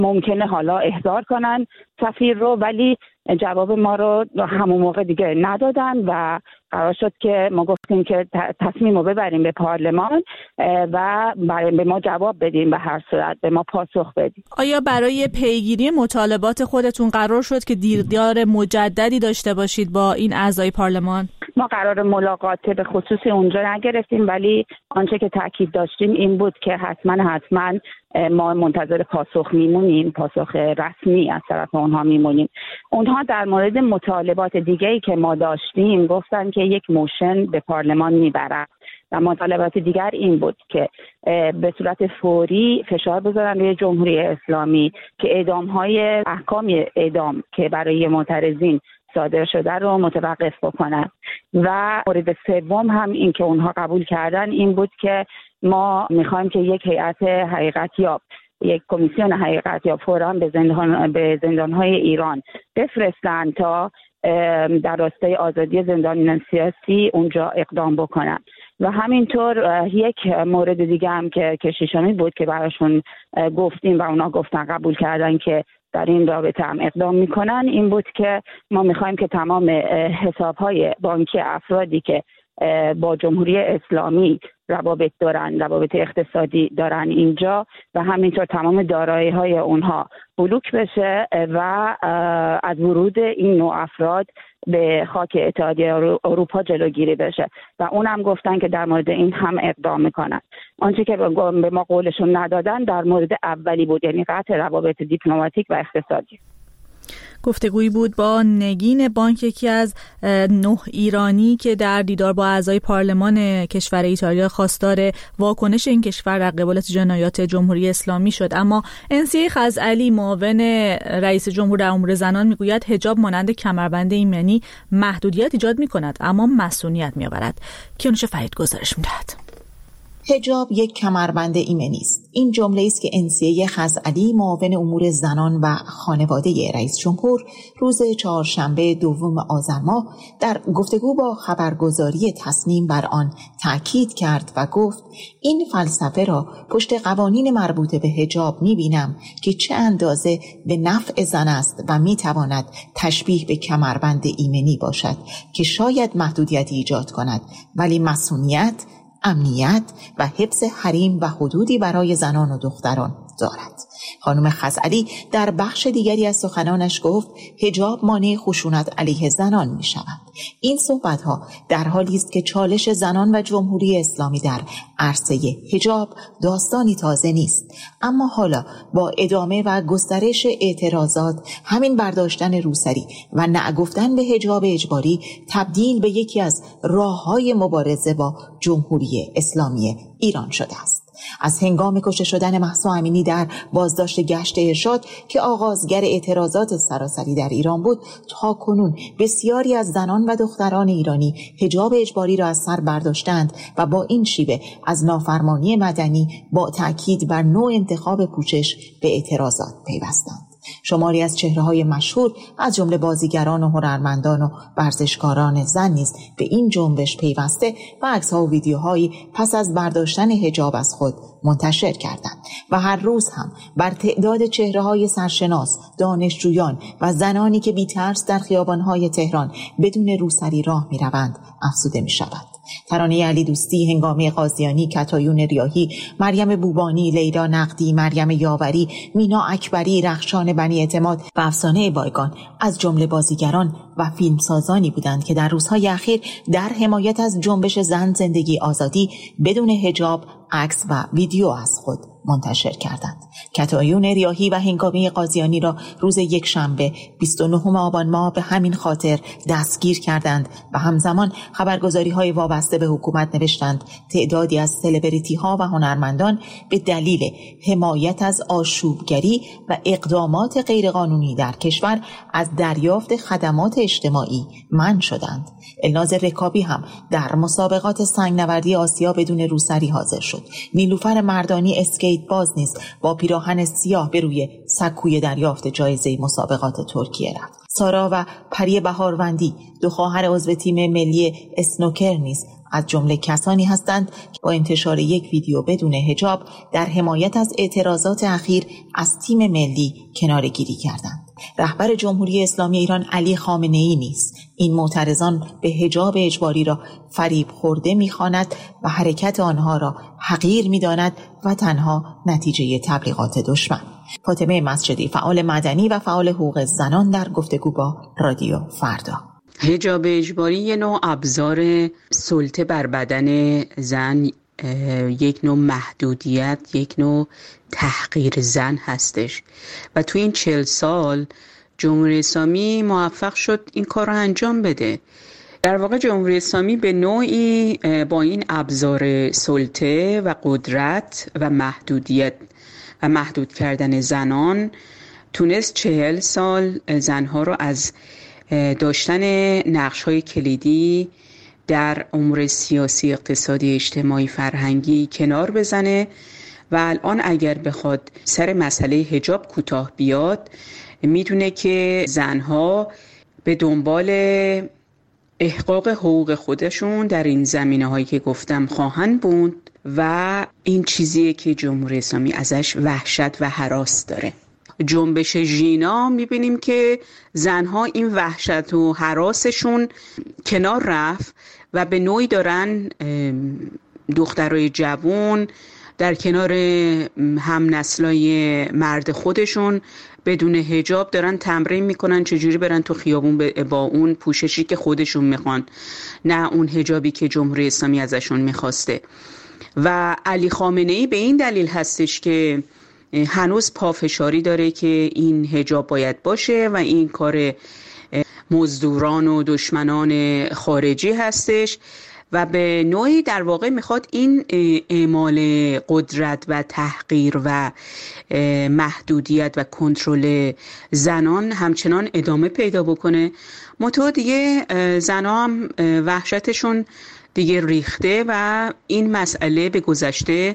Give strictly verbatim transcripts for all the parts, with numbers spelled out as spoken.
ممکنه حالا احضار کنن سفیر رو، ولی جواب ما رو همون موقع دیگه ندادن و قرار شد که ما گفتیم که تصمیم رو ببریم به پارلمان و برای به ما جواب بدیم، به هر صورت به ما پاسخ بدیم. آیا برای پیگیری مطالبات خودتون قرار شد که دیدار مجددی داشته باشید با این اعضای پارلمان؟ ما قرار ملاقات به خصوص اونجا نگرفتیم، ولی آنچه که تاکید داشتیم این بود که حتما حتما ما منتظر پاسخ میمونیم، پاسخ رسمی از طرف اونها میمونیم. اونها در مورد مطالبات دیگه‌ای که ما داشتیم گفتن که یک موشن به پارلمان میبرن و مطالبات دیگر این بود که به صورت فوری فشار بذارن روی جمهوری اسلامی که اعدام‌های احکام اعدام که برای معترضین صادر شده رو متوقف بکنن. و مورد سوم هم این که اونها قبول کردن این بود که ما میخوایم که یک هیئت حقیقتیاب، یک کمیسیون حقیقتیاب فوراً به زندان به زندان‌های ایران بفرستن تا در راستای آزادی زندانیان سیاسی اونجا اقدام بکنن. و همینطور یک مورد دیگه هم که کشیشانی بود که براشون گفتیم و اونا گفتن قبول کردن که در این رابطه هم اقدام میکنن، این بود که ما میخوایم که تمام حسابهای بانکی افرادی که با جمهوری اسلامی روابط دارن، روابط اقتصادی دارن اینجا و همینطور تمام دارایی‌های اونها بلوک بشه و از ورود این نوع افراد به خاک اتحادیه اروپا جلوگیری بشه و اونم گفتن که در مورد این هم اقدام میکنن. آنچه که به ما قولشون ندادن در مورد اولی بود، یعنی قطع روابط دیپلماتیک و اقتصادی. گفتگویی بود با نگین بانک، یکی از نه ایرانی که در دیدار با اعضای پارلمان کشور ایتالیا خواستار واکنش این کشور در قبال جنایات جمهوری اسلامی شد. اما انسیه خزعلی، معاون رئیس جمهور در امور زنان، میگوید حجاب مانند کمربند ایمنی محدودیت ایجاد میکند اما مسئولیت میآورد. کیانوش فرید گزارش میدهد. حجاب یک کمربند ایمنی است. این جمله است که انسیه خزعلی، معاون امور زنان و خانواده رئیس جمهور، روز چهارشنبه دوم آذر ماه در گفتگو با خبرگزاری تصنیم بر آن تأکید کرد و گفت این فلسفه را پشت قوانین مربوط به حجاب می‌بینم که چه اندازه به نفع زن است و می‌تواند تشبیه به کمربند ایمنی باشد که شاید محدودیتی ایجاد کند، ولی مسئولیت، امنیت و حفظ حریم و حدودی برای زنان و دختران دارد. خانم خزعلی در بخش دیگری از سخنانش گفت حجاب مانع خشونت علیه زنان می شود. این صحبتها در حالی است که چالش زنان و جمهوری اسلامی در عرصه حجاب داستانی تازه نیست، اما حالا با ادامه و گسترش اعتراضات، همین برداشتن روسری و نگفتن به حجاب اجباری تبدیل به یکی از راه‌های مبارزه با جمهوری اسلامی ایران شده است. از هنگام کشته شدن مهسا امینی در بازداشت گشت ارشاد که آغازگر اعتراضات سراسری در ایران بود تا کنون بسیاری از زنان و دختران ایرانی حجاب اجباری را از سر برداشتند و با این شیوه از نافرمانی مدنی با تأکید بر نوع انتخاب پوشش به اعتراضات پیوستند. شماری از چهره‌های مشهور از جمله بازیگران و هنرمندان و ورزشکاران زن نیز به این جنبش پیوسته و عکس‌ها و ویدیوهایی پس از برداشتن حجاب از خود منتشر کردند و هر روز هم بر تعداد چهره‌های سرشناس، دانشجویان و زنانی که بی‌ترس در خیابان‌های تهران بدون روسری راه می‌روند افزوده می‌شود. ترانه علی دوستی، هنگامه قاضیانی، کتایون ریاحی، مریم بوبانی، لیلا نقدی، مریم یاوری، مینا اکبری، رخشان بنی اعتماد و افسانه بایگان از جمله بازیگران و فیلمسازانی بودند که در روزهای اخیر در حمایت از جنبش زن، زندگی، آزادی بدون حجاب عکس و ویدیو از خود منتشر کردند. کتایون ریاحی و هنگامه قاضیانی را روز یک شنبه بیست و نهم آبان ماه به همین خاطر دستگیر کردند و همزمان خبرگزاری‌های وابسته به حکومت نوشتند تعدادی از سلبریتی‌ها و هنرمندان به دلیل حمایت از آشوبگری و اقدامات غیرقانونی در کشور از دریافت خدمات اجتماعی منع شدند. الناز رکابی هم در مسابقات سنگنوردی آسیا بدون روسری حاضر شد. نیلوفر مردانی اسکیت باز نیز با پیراهن سیاه به روی سکوی دریافت جایزه مسابقات ترکیه رفت. سارا و پری بهاروندی، دو خواهر عضو تیم ملی اسنوکر نیز از جمله کسانی هستند که با انتشار یک ویدیو بدون حجاب در حمایت از اعتراضات اخیر از تیم ملی کناره‌گیری کردند. رهبر جمهوری اسلامی ایران علی خامنه‌ای نیز این معترضان به حجاب اجباری را فریب خورده می‌خواند و حرکت آنها را حقیر می‌داند و تنها نتیجه تبلیغات دشمن. فاطمه مسجدی، فعال مدنی و فعال حقوق زنان، در گفتگو با رادیو فردا. حجاب اجباری یک نوع ابزار سلطه بر بدن زن، یک نوع محدودیت، یک نوع تحقیر زن هستش و تو این چهل سال جمهوری اسلامی موفق شد این کار رو انجام بده. در واقع جمهوری اسلامی به نوعی با این ابزار سلطه و قدرت و محدودیت و محدود کردن زنان تونست چهل سال زنها رو از داشتن نقش‌های کلیدی در امور سیاسی، اقتصادی، اجتماعی، فرهنگی کنار بزنه و الان اگر بخواد سر مسئله حجاب کوتاه بیاد، میدونه که زنها به دنبال احقاق حقوق خودشون در این زمینه‌هایی که گفتم خواهند بود و این چیزیه که جمهوری اسلامی ازش وحشت و هراس داره. جنبش ژینا میبینیم که زنها این وحشت و هراسشون کنار رفت و به نوعی دارن دخترای جوان در کنار هم نسلای مرد خودشون بدون حجاب دارن تمرین میکنن چجوری برن تو خیابون با اون پوششی که خودشون میخوان، نه اون حجابی که جمهوری اسلامی ازشون میخواسته. و علی خامنه‌ای به این دلیل هستش که هنوز پافشاری داره که این حجاب باید باشه و این کار مزدوران و دشمنان خارجی هستش و به نوعی در واقع میخواد این اعمال قدرت و تحقیر و محدودیت و کنترل زنان همچنان ادامه پیدا بکنه. منتها دیگه زنها هم وحشتشون دیگه ریخته و این مسئله به گذشته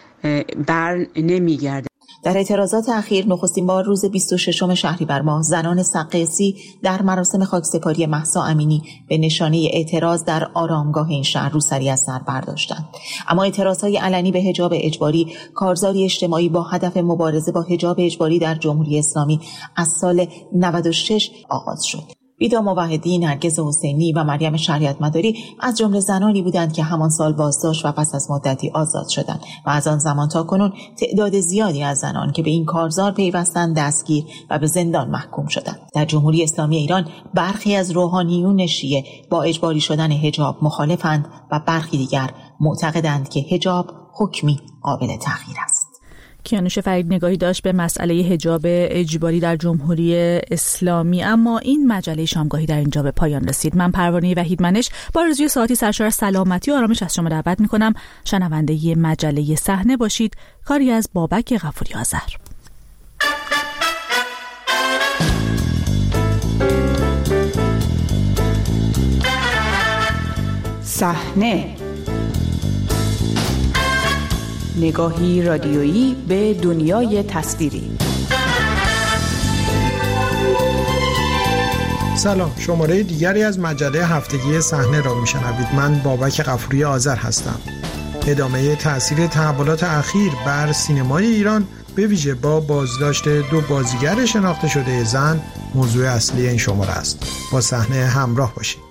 بر نمیگرده. در اعتراضات اخیر نخستین بار روز بیست و ششم شهریور ماه زنان سقیسی در مراسم خاکسپاری مهسا امینی به نشانه اعتراض در آرامگاه این شهر روسری از سر برداشتند. اما اعتراضهای علنی به حجاب اجباری کارزاری اجتماعی با هدف مبارزه با حجاب اجباری در جمهوری اسلامی از سال نود و شش آغاز شد. ویدا موحدی، نرگس حسینی و مریم شریعت مداری از جمله زنانی بودند که همان سال بازداشت و پس از مدتی آزاد شدند و از آن زمان تا کنون تعداد زیادی از زنان که به این کارزار پیوستند دستگیر و به زندان محکوم شدند. در جمهوری اسلامی ایران برخی از روحانیون شیعه با اجباری شدن حجاب مخالفند و برخی دیگر معتقدند که حجاب حکمی قابل تغییر است. کیانوش فرید نگاهی داشت به مسئله حجاب اجباری در جمهوری اسلامی. اما این مجله شامگاهی در اینجا به پایان رسید. من پروانه وحیدمنش با آرزوی ساعتی سرشار سلامتی و آرامش از شما دعوت میکنم شنونده مجله صحنه باشید. کاری از بابک غفوری آذر. صحنه، نگاهی رادیویی به دنیای تصویری. سلام، شماره دیگری از مجله هفتگی صحنه را میشنوید. من بابک غفوری آذر هستم. ادامه تأثیر تحولات اخیر بر سینمای ایران به ویژه با بازداشت دو بازیگر شناخته شده زن موضوع اصلی این شماره است. با صحنه همراه باشید.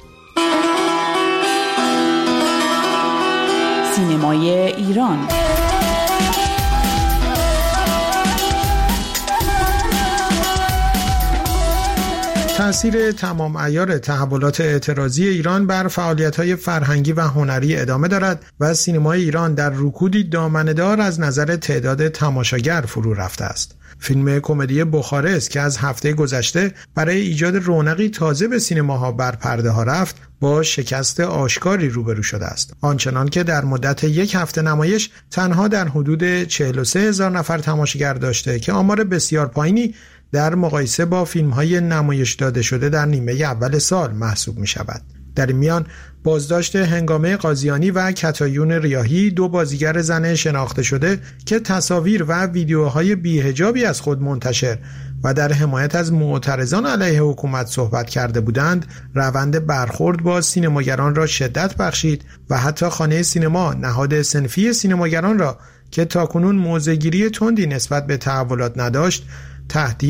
سینمای ایران. تأثیر تمام عیار تحولات اعتراضی ایران بر فعالیت‌های فرهنگی و هنری ادامه دارد و سینمای ایران در رکودی دامنه‌دار از نظر تعداد تماشاگر فرو رفته است. فیلم کمدی بخارست که از هفته گذشته برای ایجاد رونقی تازه به سینماها بر پرده ها رفت، با شکست آشکاری روبرو شده است. آنچنان که در مدت یک هفته نمایش تنها در حدود چهل و سه هزار نفر تماشاگر داشته که آمار بسیار پایینی در مقایسه با فیلم‌های نمایش داده شده در نیمه اول سال محسوب می شود. در این میان بازداشت هنگامه قاضیانی و کتایون ریاحی، دو بازیگر زن شناخته شده که تصاویر و ویدیوهای بی‌حجابی از خود منتشر و در حمایت از معترضان علیه حکومت صحبت کرده بودند، روند برخورد با سینماگران را شدت بخشید و حتی خانه سینما، نهاد صنفی سینماگران را که تاکنون موضع‌گیری تندی نسبت به تحولات نداشت، تهدید